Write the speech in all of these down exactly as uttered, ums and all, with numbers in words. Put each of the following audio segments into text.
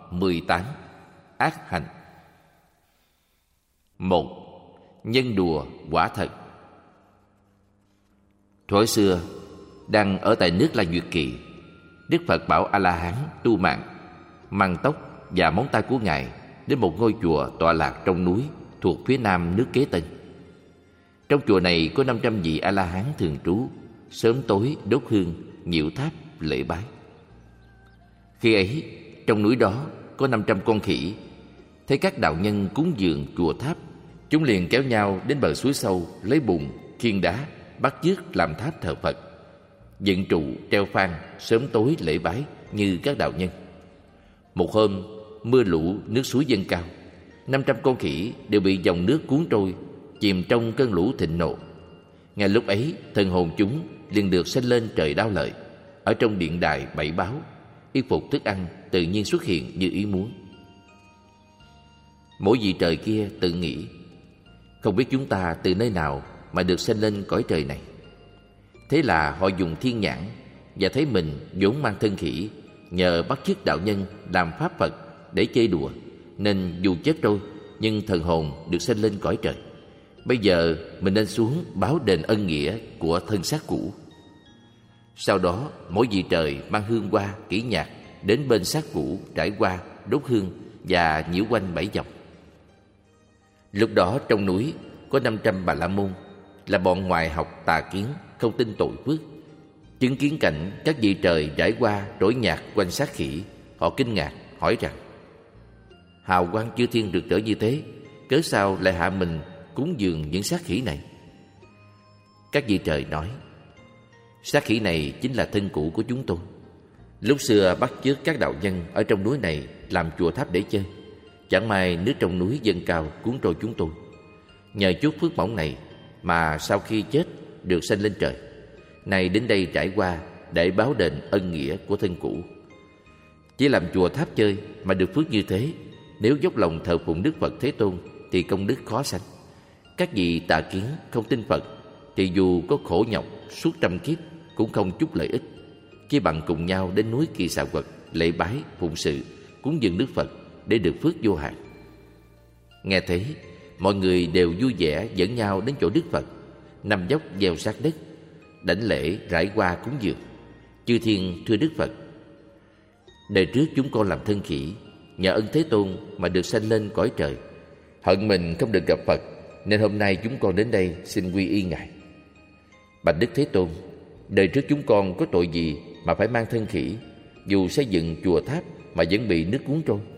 mười tám. Ác hành. Một. Nhân đùa quả thật. Thuở xưa, đang ở tại nước La Duyệt Kỳ, Đức Phật bảo A-la-hán tu mạng, mang tóc và móng tay của Ngài đến một ngôi chùa tọa lạc trong núi thuộc phía nam nước Kế Tân. Trong chùa này có năm trăm vị A-la-hán thường trú, sớm tối đốt hương, nhiễu tháp, lễ bái. Khi ấy, trong núi đó có năm trăm con khỉ. Thấy các đạo nhân cúng dường chùa tháp, chúng liền kéo nhau đến bờ suối sâu, lấy bùn, khiên đá, bắt chước làm tháp thờ Phật, dựng trụ, treo phan, sớm tối lễ bái như các đạo nhân. Một hôm, mưa lũ, nước suối dâng cao, năm trăm con khỉ đều bị dòng nước cuốn trôi, chìm trong cơn lũ thịnh nộ. Ngay lúc ấy, thần hồn chúng liền được sanh lên trời Đao Lợi, ở trong điện đài bảy báo, y phục thức ăn tự nhiên xuất hiện như ý muốn. Mỗi vị trời kia tự nghĩ, không biết chúng ta từ nơi nào mà được sanh lên cõi trời này. Thế là họ dùng thiên nhãn và thấy mình vốn mang thân khỉ, nhờ bắt chước đạo nhân làm pháp Phật để chơi đùa, nên dù chết trôi nhưng thần hồn được sanh lên cõi trời. Bây giờ mình nên xuống báo đền ân nghĩa của thân xác cũ. Sau đó mỗi vị trời mang hương hoa kỹ nhạc đến bên xác cũ, trải qua, đốt hương và nhiễu quanh bảy vòng. Lúc đó trong núi có năm trăm Bà La Môn, là bọn ngoại học tà kiến, không tin tội phước. Chứng kiến cảnh các vị trời trải qua trỗi nhạc quanh xác khỉ, họ kinh ngạc hỏi rằng: hào quang chư thiên rực rỡ như thế, cớ sao lại hạ mình cúng dường những xác khỉ này? Các vị trời nói: xác khỉ này chính là thân cũ của chúng tôi. Lúc xưa bắt chước các đạo nhân ở trong núi này làm chùa tháp để chơi. Chẳng may nước trong núi dâng cao cuốn trôi chúng tôi. Nhờ chút phước mỏng này mà sau khi chết được sanh lên trời. Nay đến đây trải qua để báo đền ân nghĩa của thân cũ. Chỉ làm chùa tháp chơi mà được phước như thế, nếu dốc lòng thờ phụng Đức Phật Thế Tôn thì công đức khó sanh. Các vị tà kiến không tin Phật thì dù có khổ nhọc suốt trăm kiếp cũng không chút lợi ích, chỉ bằng cùng nhau đến núi Kỳ Xà Quật lễ bái phụng sự, cúng dường Đức Phật để được phước vô hạn. Nghe thế, mọi người đều vui vẻ dẫn nhau đến chỗ Đức Phật, nằm dốc gieo sát đất, đảnh lễ rải hoa cúng dường. Chư thiên thưa Đức Phật: đời trước chúng con làm thân khỉ, nhờ ân Thế Tôn mà được sanh lên cõi trời. Hận mình không được gặp Phật, nên hôm nay chúng con đến đây xin quy y Ngài. Bạch Đức Thế Tôn, đời trước chúng con có tội gì mà phải mang thân khỉ, dù xây dựng chùa tháp mà vẫn bị nước cuốn trôi?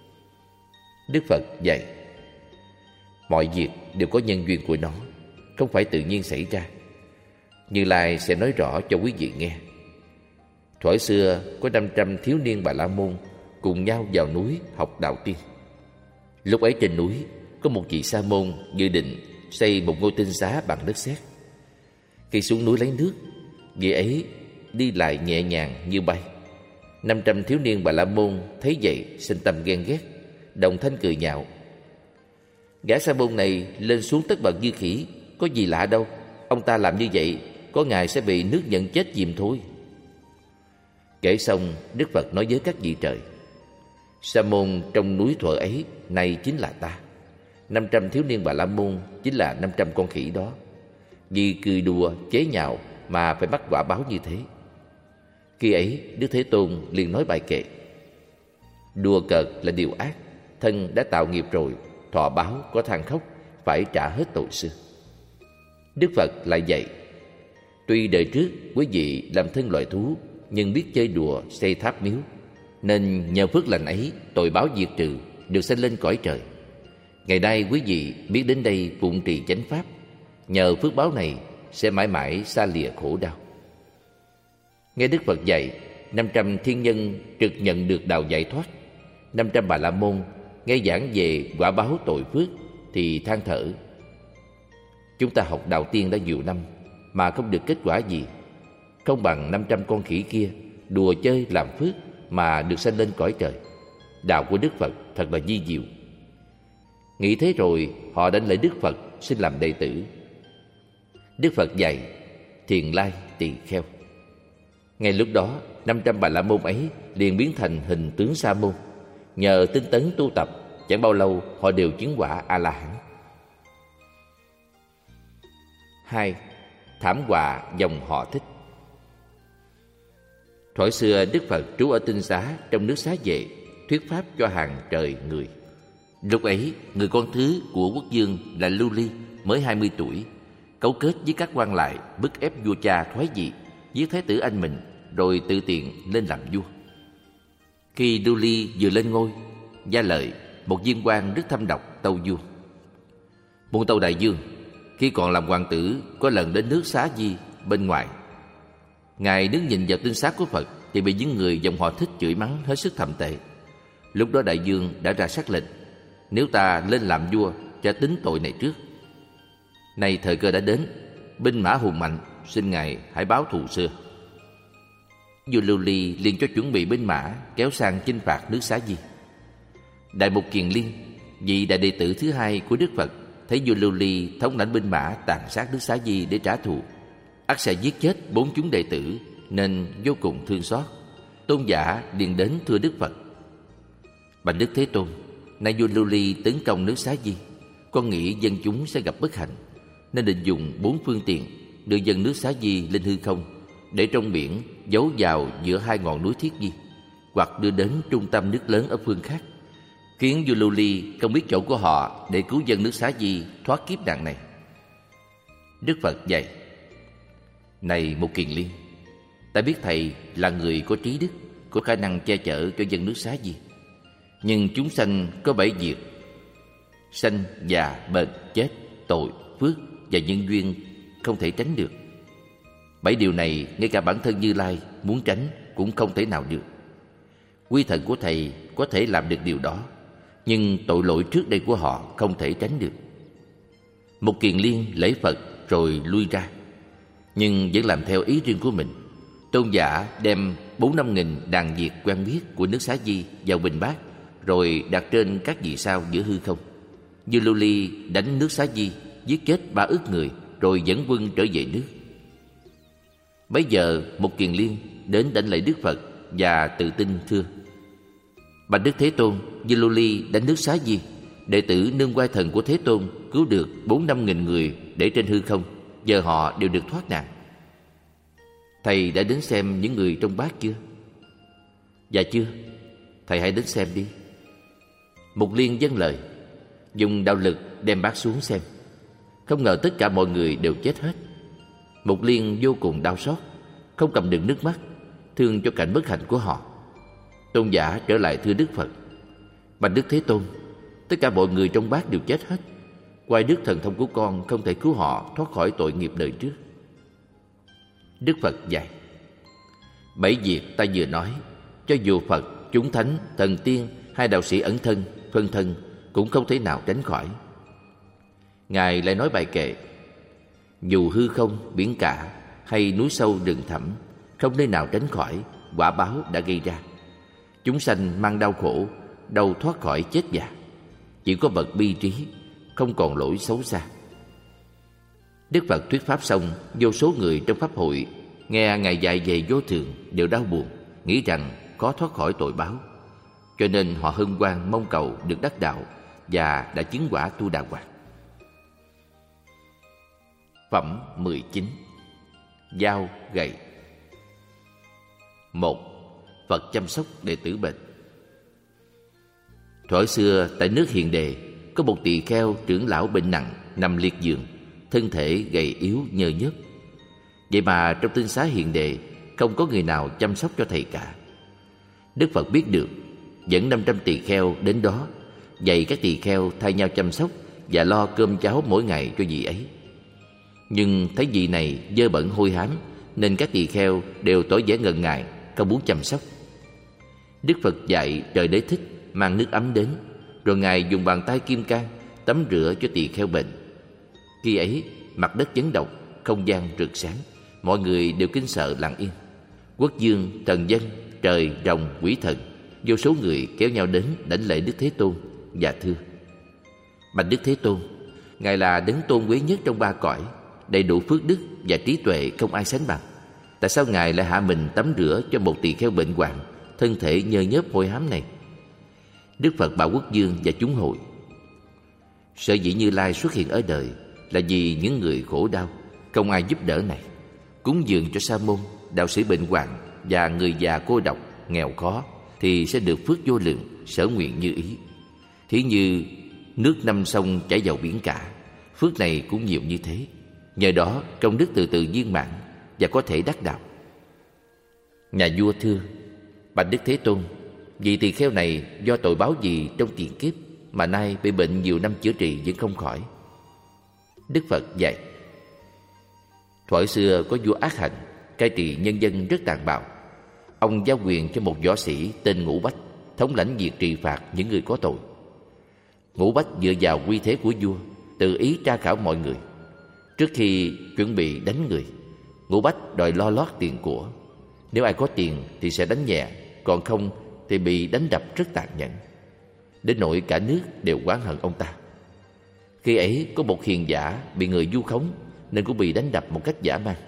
Đức Phật dạy: mọi việc đều có nhân duyên của nó, không phải tự nhiên xảy ra. Như Lai sẽ nói rõ cho quý vị nghe. Thuở xưa có năm trăm thiếu niên Bà La Môn cùng nhau vào núi học đạo tiên. Lúc ấy trên núi có một vị sa môn dự định xây một ngôi tinh xá bằng đất sét. Khi xuống núi lấy nước, vị ấy đi lại nhẹ nhàng như bay. Năm trăm thiếu niên Bà La Môn thấy vậy sinh tâm ghen ghét, đồng thanh cười nhạo: gã sa môn này lên xuống tất bật như khỉ, có gì lạ đâu. Ông ta làm như vậy, có ngày sẽ bị nước nhận chết chìm thôi. Kể xong, Đức Phật nói với các vị trời: sa môn trong núi thuở ấy này chính là ta. Năm trăm thiếu niên Bà La Môn chính là năm trăm con khỉ đó. Vì cười đùa chế nhạo mà phải bắt quả báo như thế. Khi ấy Đức Thế Tôn liền nói bài kệ: đùa cợt là điều ác, thân đã tạo nghiệp rồi, thọ báo có than khóc, phải trả hết tội xưa. Đức Phật lại dạy: tuy đời trước quý vị làm thân loài thú, nhưng biết chơi đùa xây tháp miếu, nên nhờ phước lành ấy tội báo diệt trừ, được sanh lên cõi trời. Ngày nay quý vị biết đến đây phụng trì chánh pháp, nhờ phước báo này sẽ mãi mãi xa lìa khổ đau. Nghe Đức Phật dạy, năm trăm thiên nhân trực nhận được đạo giải thoát. Năm trăm Bà La Môn nghe giảng về quả báo tội phước thì than thở: chúng ta học đạo tiên đã nhiều năm mà không được kết quả gì, không bằng năm trăm con khỉ kia đùa chơi làm phước mà được sanh lên cõi trời. Đạo của Đức Phật thật là vi diệu. Nghĩ thế rồi họ đánh lễ Đức Phật xin làm đệ tử. Đức Phật dạy: Thiền Lai Tỳ Kheo. Ngay lúc đó năm trăm Bà La Môn ấy liền biến thành hình tướng sa môn, nhờ tinh tấn tu tập, chẳng bao lâu họ đều chứng quả A-la-hán. Hai, thảm họa dòng họ Thích. Thuở xưa Đức Phật trú ở Tinh Xá trong nước Xá Vệ, thuyết pháp cho hàng trời người. Lúc ấy, người con thứ của quốc vương là Lưu Ly mới hai mươi tuổi, cấu kết với các quan lại bức ép vua cha thoái vị, giết thái tử anh mình, rồi tự tiện lên làm vua. Khi Lưu Ly vừa lên ngôi, Gia Lợi, một viên quan rất thâm độc, tâu vua: Muôn tâu đại vương, khi còn làm hoàng tử, có lần đến nước Xá Di bên ngoài. Ngài đứng nhìn vào tinh xác của Phật thì bị những người dòng họ Thích chửi mắng hết sức thậm tệ. Lúc đó đại vương đã ra sắc lệnh, nếu ta lên làm vua sẽ tính tội này trước. Nay thời cơ đã đến, binh mã hùng mạnh, xin ngài hãy báo thù xưa. Vua Lưu Ly liền cho chuẩn bị binh mã kéo sang chinh phạt nước Xá Di. Đại Mục Kiền Liên, vị đại đệ tử thứ hai của Đức Phật, thấy vua Lưu Ly thống lãnh binh mã tàn sát nước Xá Di để trả thù, ắt sẽ giết chết bốn chúng đệ tử, nên vô cùng thương xót. Tôn giả liền đến thưa Đức Phật: Bạch Đức Thế Tôn, nay vua Lưu Ly tấn công nước Xá Di, con nghĩ dân chúng sẽ gặp bất hạnh, nên định dùng bốn phương tiện đưa dân nước Xá Di lên hư không, để trong biển giấu vào giữa hai ngọn núi Thiết Di, hoặc đưa đến trung tâm nước lớn ở phương khác, khiến vua Lưu Ly không biết chỗ của họ để cứu dân nước Xá Di thoát kiếp nạn này. Đức Phật dạy: Này Mục Kiền Liên, ta biết thầy là người có trí đức, có khả năng che chở cho dân nước Xá Di. Nhưng chúng sanh có bảy việc: sanh, già, bệnh, chết, tội, phước và nhân duyên không thể tránh được. Bảy điều này ngay cả bản thân Như Lai muốn tránh cũng không thể nào được. Quy thần của thầy có thể làm được điều đó, nhưng tội lỗi trước đây của họ không thể tránh được. Mục Kiền Liên lễ Phật rồi lui ra, nhưng vẫn làm theo ý riêng của mình. Tôn giả đem bốn năm nghìn đàn Việt quen biết của nước Xá Di vào bình bát, rồi đặt trên các vì sao giữa hư không. Vua Lưu Ly đánh nước Xá Di, giết chết ba ức người, rồi dẫn quân trở về nước. Bấy giờ Mục Kiền Liên đến đảnh lễ Đức Phật và tự tin thưa: Bạch Đức Thế Tôn, vua Lưu Ly đánh nước Xá Di, đệ tử nương oai thần của Thế Tôn cứu được bốn năm nghìn người để trên hư không, giờ họ đều được thoát nạn. Thầy đã đến xem những người trong bát chưa? Dạ chưa. Thầy hãy đến xem đi. Mục Liên dâng lời, dùng đạo lực đem bát xuống xem. Không ngờ tất cả mọi người đều chết hết. Mục Liên vô cùng đau xót, không cầm được nước mắt, thương cho cảnh bất hạnh của họ. Tôn giả trở lại thưa Đức Phật: Bạch Đức Thế Tôn, tất cả mọi người trong bát đều chết hết. Ngoài đức thần thông của con không thể cứu họ thoát khỏi tội nghiệp đời trước. Đức Phật dạy: Bảy việc ta vừa nói, cho dù Phật, chúng thánh, thần tiên hay đạo sĩ ẩn thân, phân thân cũng không thể nào tránh khỏi. Ngài lại nói bài kệ: Dù hư không, biển cả hay núi sâu rừng thẳm, không nơi nào tránh khỏi, quả báo đã gây ra. Chúng sanh mang đau khổ, đâu thoát khỏi chết già. Chỉ có bậc bi trí, không còn lỗi xấu xa. Đức Phật thuyết pháp xong, vô số người trong pháp hội nghe Ngài dạy về vô thường đều đau buồn, nghĩ rằng khó thoát khỏi tội báo. Cho nên họ hân hoan mong cầu được đắc đạo và đã chứng quả Tu Đà Hoàng. Phẩm mười chín. Dao gậy. Một. Phật chăm sóc đệ tử bệnh. Thuở xưa tại nước Hiền Đề có một tỳ kheo trưởng lão bệnh nặng nằm liệt giường, thân thể gầy yếu nhơ nhớp. Vậy mà trong tinh xá Hiền Đề không có người nào chăm sóc cho thầy cả. Đức Phật biết được, dẫn năm trăm tỳ kheo đến đó, dạy các tỳ kheo thay nhau chăm sóc và lo cơm cháo mỗi ngày cho vị ấy. Nhưng thấy vị này dơ bẩn hôi hám, nên các tỳ kheo đều tỏ vẻ ngần ngại, không muốn chăm sóc. Đức Phật dạy Trời Đế Thích mang nước ấm đến, rồi Ngài dùng bàn tay kim cang tắm rửa cho tỳ kheo bệnh. Khi ấy mặt đất chấn động, không gian rực sáng, mọi người đều kinh sợ lặng yên. Quốc vương, thần dân, trời, rồng, quỷ thần, vô số người kéo nhau đến đảnh lễ Đức Thế Tôn và thưa: Bạch Đức Thế Tôn, Ngài là đấng tôn quý nhất trong ba cõi, đầy đủ phước đức và trí tuệ không ai sánh bằng. Tại sao Ngài lại hạ mình tắm rửa cho một tỳ kheo bệnh hoạn, thân thể nhơ nhớp hôi hám này? Đức Phật bảo Quốc Dương và chúng hội: sở dĩ Như Lai xuất hiện ở đời là vì những người khổ đau, không ai giúp đỡ này, cúng dường cho sa môn, đạo sĩ bệnh hoạn và người già cô độc, nghèo khó thì sẽ được phước vô lượng, sở nguyện như ý. Thí như nước năm sông chảy vào biển cả, phước này cũng nhiều như thế. Nhờ đó công đức từ từ viên mãn và có thể đắc đạo. Nhà vua thưa: bạch Đức Thế Tôn, vị tỳ kheo này do tội báo gì trong tiền kiếp mà nay bị bệnh nhiều năm chữa trị vẫn không khỏi? Đức Phật dạy: thuở xưa có vua ác hạnh, cai trị nhân dân rất tàn bạo. Ông giao quyền cho một võ sĩ tên Ngũ Bách thống lãnh việc trị phạt những người có tội. Ngũ Bách dựa vào uy thế của vua, tự ý tra khảo mọi người. Trước khi chuẩn bị đánh người, Ngũ Bách đòi lo lót tiền của. Nếu ai có tiền thì sẽ đánh nhẹ, còn không thì bị đánh đập rất tàn nhẫn, đến nỗi cả nước đều oán hận ông ta. Khi ấy có một hiền giả bị người vu khống nên cũng bị đánh đập một cách dã man.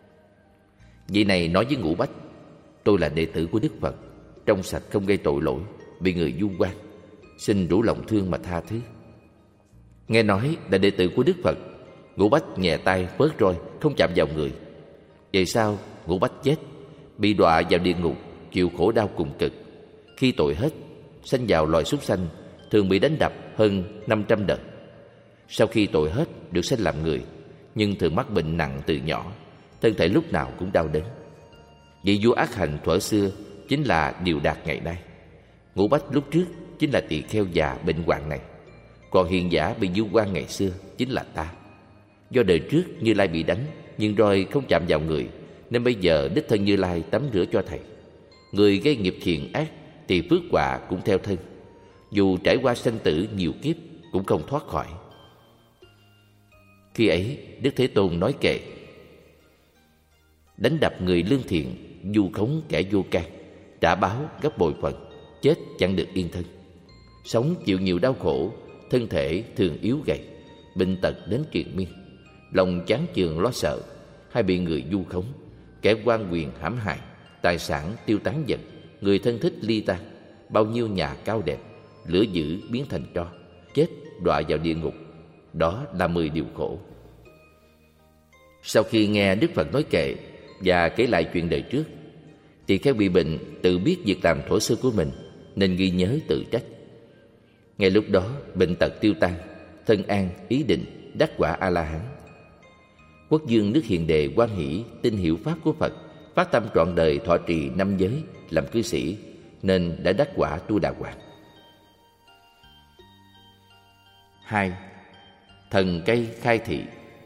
Vị này nói với Ngũ Bách: tôi là đệ tử của Đức Phật, trong sạch không gây tội lỗi, bị người vu oan, xin đủ lòng thương mà tha thứ. Nghe nói là đệ tử của Đức Phật, Ngũ Bách nhẹ tay phớt roi, không chạm vào người. Vậy sao Ngũ Bách chết, bị đọa vào địa ngục, chịu khổ đau cùng cực. Khi tội hết, sanh vào loài súc sanh, thường bị đánh đập hơn năm trăm đợt. Sau khi tội hết, được sanh làm người, nhưng thường mắc bệnh nặng từ nhỏ, thân thể lúc nào cũng đau đớn. Vị vua ác hành thuở xưa chính là Điều Đạt ngày nay. Ngũ Bách lúc trước chính là tỳ kheo già bệnh hoạn này. Còn hiền giả bị vu oan ngày xưa chính là ta. Do đời trước Như Lai bị đánh, nhưng roi không chạm vào người, nên bây giờ đích thân Như Lai tắm rửa cho thầy. Người gây nghiệp thiện ác thì phước quả cũng theo thân, dù trải qua sanh tử nhiều kiếp cũng không thoát khỏi. Khi ấy Đức Thế Tôn nói kệ: đánh đập người lương thiện, vu khống kẻ vô can, trả báo gấp bội phần, chết chẳng được yên thân. Sống chịu nhiều đau khổ, thân thể thường yếu gầy, bệnh tật đến triền miên, lòng chán chường lo sợ, hay bị người vu khống, kẻ quan quyền hãm hại, tài sản tiêu tán dần, người thân thích ly tan, bao nhiêu nhà cao đẹp, lửa dữ biến thành tro, chết đọa vào địa ngục. Đó là mười điều khổ. Sau khi nghe Đức Phật nói kệ và kể lại chuyện đời trước, tỳ kheo bị bệnh tự biết việc làm thuở xưa của mình, nên ghi nhớ tự trách. Ngay lúc đó bệnh tật tiêu tan, thân an ý định, đắc quả A La Hán. Quốc dương nước Hiền Đề hoan hỷ tin hiểu pháp của Phật, phát tâm trọn đời thọ trì năm giới, làm cư sĩ, nên đã đắc quả Tu Đà Hoàng. Hai. Thần cây khai thị.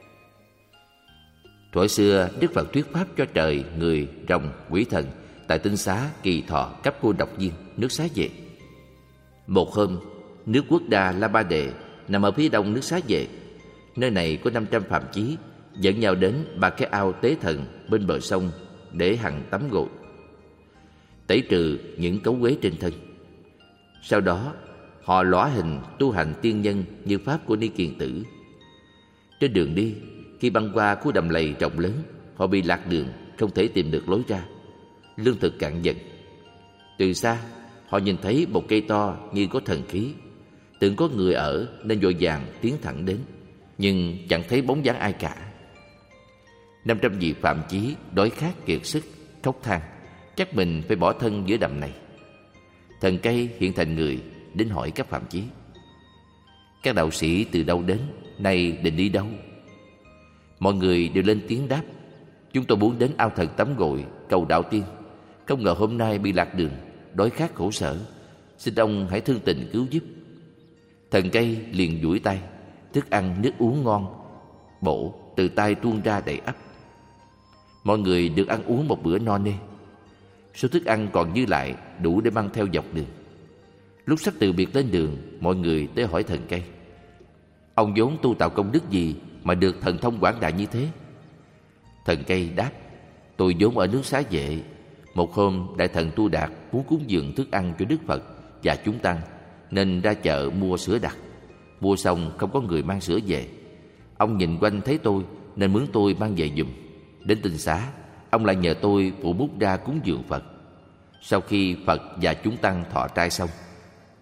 Thuở xưa Đức Phật thuyết pháp cho trời, người, rồng, quỷ thần tại Tinh Xá, Kỳ Thọ, Cấp Cô Độc Viên, nước Xá Vệ. Một hôm, nước Quốc Đà La Ba Đề nằm ở phía đông nước Xá Vệ. Nơi này có năm trăm phạm chí dẫn nhau đến ba cái ao tế thần bên bờ sông để hằng tắm gội, tẩy trừ những cấu uế trên thân. Sau đó họ lõa hình tu hành tiên nhân như pháp của Ni Kiền Tử. Trên đường đi, khi băng qua khu đầm lầy rộng lớn, họ bị lạc đường, không thể tìm được lối ra. Lương thực cạn dần. Từ xa, họ nhìn thấy một cây to như có thần khí, tưởng có người ở nên vội vàng tiến thẳng đến, nhưng chẳng thấy bóng dáng ai cả. Năm trăm vị phạm chí đói khát kiệt sức, khóc than, chắc mình phải bỏ thân giữa đầm này. Thần cây hiện thành người đến hỏi các phạm chí: các đạo sĩ từ đâu đến, nay định đi đâu? Mọi người đều lên tiếng đáp: chúng tôi muốn đến ao thần tắm gội, cầu đạo tiên. Không ngờ hôm nay bị lạc đường, đói khát khổ sở, xin ông hãy thương tình cứu giúp. Thần cây liền duỗi tay, thức ăn nước uống ngon bổ từ tay tuôn ra đầy ắp. Mọi người được ăn uống một bữa no nê. Số thức ăn còn dư lại đủ để mang theo dọc đường. Lúc sắp từ biệt lên đường, mọi người tới hỏi thần cây: ông vốn tu tạo công đức gì mà được thần thông quảng đại như thế? Thần cây đáp: tôi vốn ở nước Xá Vệ. Một hôm đại thần Tu Đạt muốn cúng dường thức ăn cho Đức Phật và chúng tăng, nên ra chợ mua sữa đặc. Mua xong không có người mang sữa về. Ông nhìn quanh thấy tôi nên mướn tôi mang về giùm. Đến Tinh Xá, ông lại nhờ tôi phụ bút ra cúng dường Phật. Sau khi Phật và chúng tăng thọ trai xong,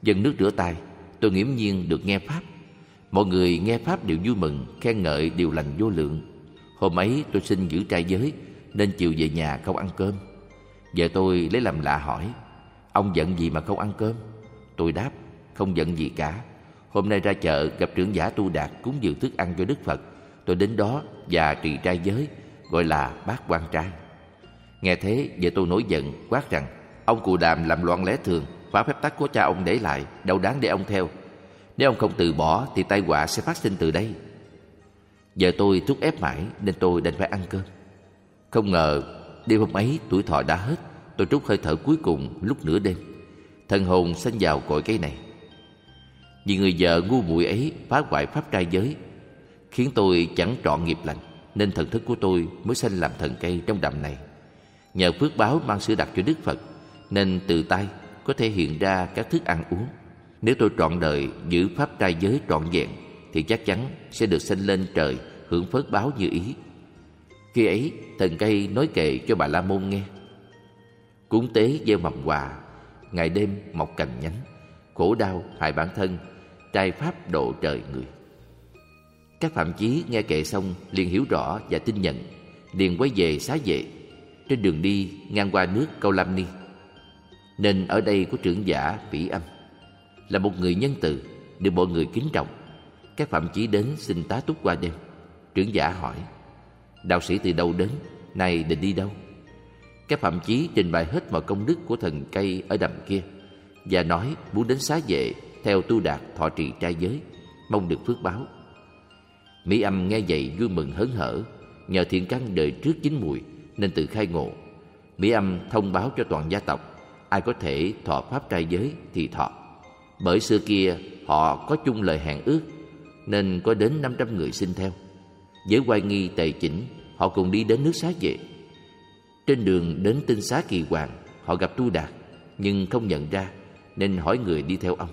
Dâng nước rửa tay, tôi nghiễm nhiên được nghe pháp. Mọi người nghe pháp đều vui mừng, khen ngợi điều lành vô lượng. Hôm ấy tôi xin giữ trai giới nên chiều về nhà không ăn cơm. Vợ tôi lấy làm lạ hỏi: ông giận gì mà không ăn cơm? Tôi đáp: không giận gì cả. Hôm nay ra chợ gặp trưởng giả Tu Đạt cúng dường thức ăn cho Đức Phật. Tôi đến đó và trì trai giới, gọi là bát quan trai. Nghe thế, vợ tôi nổi giận quát rằng: ông Cù Đàm làm loạn lẽ thường, phá phép tắc của cha ông để lại, đâu đáng để ông theo. Nếu ông không từ bỏ thì tai họa sẽ phát sinh từ đây. Vợ tôi thúc ép mãi nên tôi đành phải ăn cơm. Không ngờ đêm hôm ấy tuổi thọ đã hết. Tôi trút hơi thở cuối cùng lúc nửa đêm. Thần hồn sanh vào cội cây này. Vì người vợ ngu muội ấy phá hoại pháp trai giới, khiến tôi chẳng trọn nghiệp lành, nên thần thức của tôi mới sanh làm thần cây trong đầm này. Nhờ phước báo mang sữa đặc cho Đức Phật, nên từ tay có thể hiện ra các thức ăn uống. Nếu tôi trọn đời giữ pháp trai giới trọn vẹn thì chắc chắn sẽ được sanh lên trời hưởng phước báo như ý. Khi ấy thần cây nói kệ cho Bà La Môn nghe: cúng tế gieo mầm hòa, ngày đêm mọc cành nhánh, khổ đau hại bản thân, trai pháp độ trời người. Các phạm chí nghe kệ xong liền hiểu rõ và tin nhận, liền quay về xá vệ. Trên đường đi ngang qua nước Câu Lam Ni, nên ở đây có trưởng giả Vĩ Âm, là một người nhân từ, được mọi người kính trọng. Các phạm chí đến xin tá túc qua đêm. Trưởng giả hỏi: đạo sĩ từ đâu đến, nay định đi đâu? Các phạm chí trình bày hết mọi công đức của thần cây ở đầm kia, và nói muốn đến xá vệ theo Tu Đạt thọ trì trai giới, mong được phước báo. Mỹ Âm nghe vậy vui mừng hớn hở. Nhờ thiện căn đời trước chín mùi nên tự khai ngộ. Mỹ Âm thông báo cho toàn gia tộc, ai có thể thọ pháp trai giới thì thọ. Bởi xưa kia họ có chung lời hẹn ước, nên có đến năm trăm người xin theo. Với oai nghi tề chỉnh, họ cùng đi đến nước xá vệ. Trên đường đến tinh xá Kỳ Hoàng, họ gặp Tu Đạt nhưng không nhận ra, nên hỏi người đi theo ông: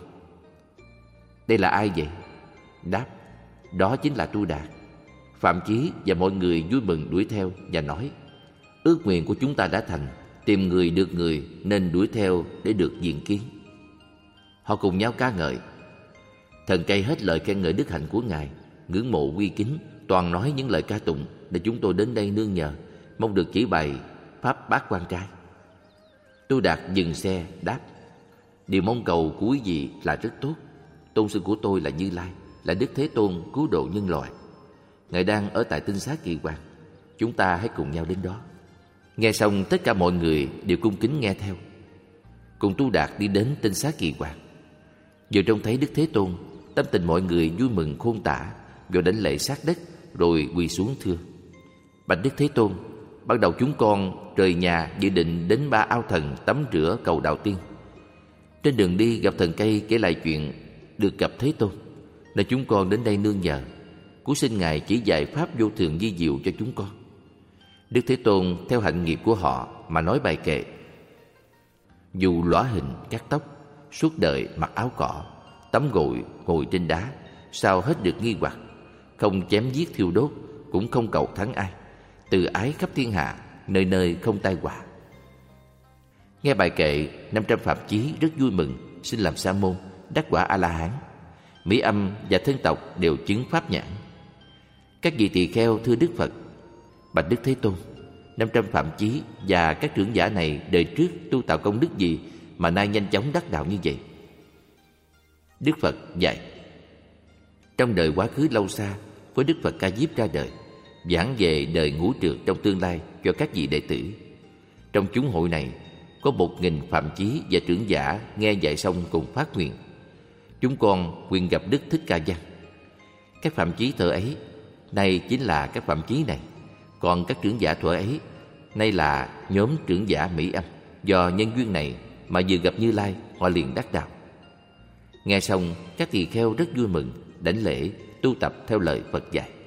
đây là ai vậy? Đáp: đó chính là Tu Đạt. Phạm Chí và mọi người vui mừng đuổi theo và nói: ước nguyện của chúng ta đã thành, tìm người được người nên đuổi theo để được diện kiến. Họ cùng nhau ca ngợi. Thần cây hết lời khen ngợi đức hạnh của Ngài, ngưỡng mộ quy kính, toàn nói những lời ca tụng để chúng tôi đến đây nương nhờ, mong được chỉ bày pháp bát quan trai. Tu Đạt dừng xe đáp: điều mong cầu của quý vị là rất tốt. Tôn sư của tôi là Như Lai, là Đức Thế Tôn cứu độ nhân loại. Ngài đang ở tại tinh xá Kỳ Hoàng, chúng ta hãy cùng nhau đến đó. Nghe xong tất cả mọi người đều cung kính nghe theo. Cùng Tu Đạt đi đến tinh xá Kỳ Hoàng. Vừa trông thấy Đức Thế Tôn, tâm tình mọi người vui mừng khôn tả, rồi đảnh lễ sát đất, rồi quỳ xuống thưa: bạch Đức Thế Tôn, ban đầu chúng con rời nhà dự định đến Ba Ao Thần tắm rửa cầu đạo tiên. Trên đường đi gặp thần cây kể lại chuyện được gặp Thế Tôn, nên chúng con đến đây nương nhờ, cúi xin Ngài chỉ dạy pháp vô thường vi diệu cho chúng con. Đức Thế Tôn theo hạnh nghiệp của họ mà nói bài kệ: dù lõa hình cắt tóc, suốt đời mặc áo cỏ, tắm gội ngồi trên đá, sao hết được nghi hoặc, không chém giết thiêu đốt, cũng không cầu thắng ai, từ ái khắp thiên hạ, nơi nơi không tai họa. Nghe bài kệ, năm trăm phạm chí rất vui mừng, xin làm sa môn, đắc quả A La Hán. Mỹ Âm và thân tộc đều chứng pháp nhãn. Các vị tỳ kheo thưa Đức Phật: bạch Đức Thế Tôn, năm trăm phạm chí và các trưởng giả này đời trước tu tạo công đức gì mà nay nhanh chóng đắc đạo như vậy? Đức Phật dạy: trong đời quá khứ lâu xa, với Đức Phật Ca Diếp ra đời, giảng về đời ngũ trược trong tương lai cho các vị đệ tử. Trong chúng hội này có một nghìn phạm chí và trưởng giả nghe dạy xong cùng phát nguyện: chúng con nguyện gặp Đức Thích Ca Văn. Các phạm chí thở ấy nay chính là các phạm chí này, còn các trưởng giả thuở ấy nay là nhóm trưởng giả Mỹ Âm. Do nhân duyên này mà vừa gặp Như Lai, họ liền đắc đạo. Nghe xong các tỳ kheo rất vui mừng, đảnh lễ tu tập theo lời Phật dạy.